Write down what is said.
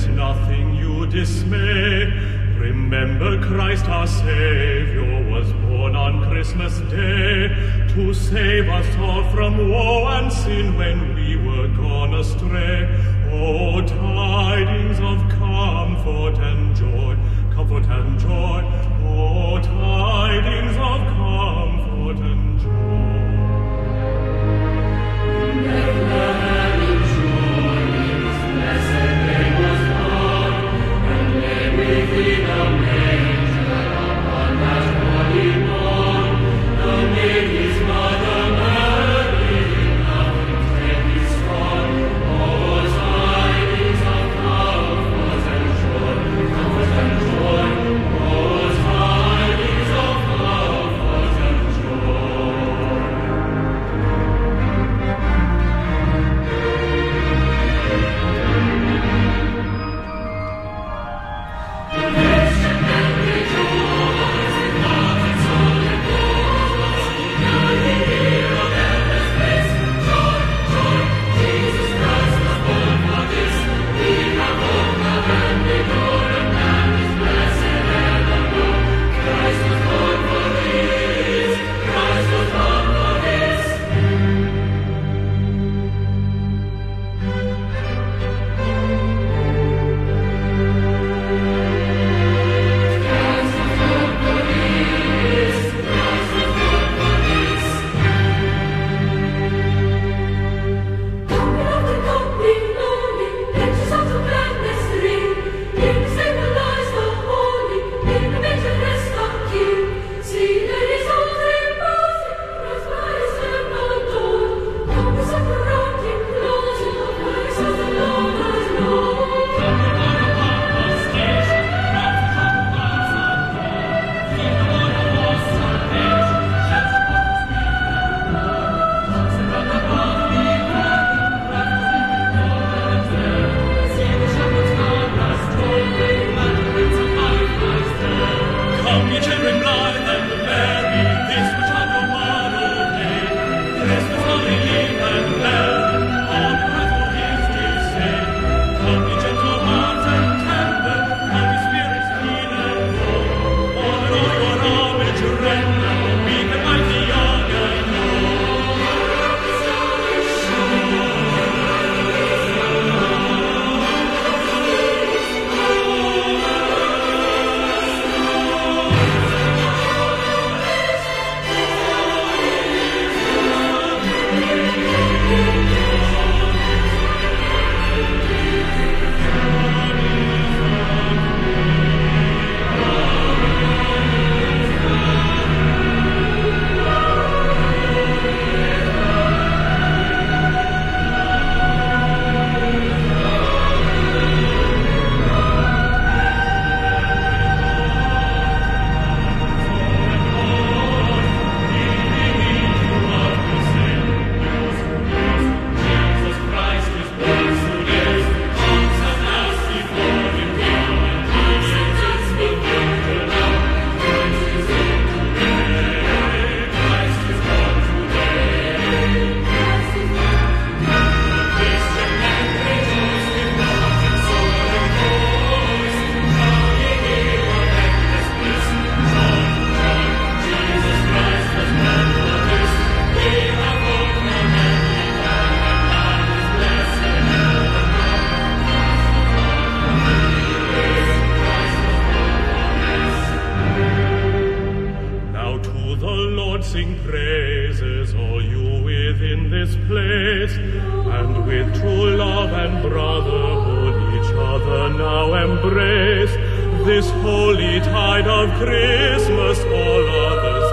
Let nothing you dismay. Remember Christ our Savior was born on Christmas Day to save us all from woe and sin when we were gone astray. Oh, tidings of comfort and joy, comfort and joy. Oh, tidings of comfort and joy. Bethlehem in joys, blessed name was born, and lay within a manger upon that holy morn. The maid his mother Mary, in nothing greatly strong. Oh, tidings of comfort and joy, comfort and joy. Oh, tidings of comfort and joy. Sing praises, all you within this place, and with true love and brotherhood each other now embrace. This holy tide of Christmas all others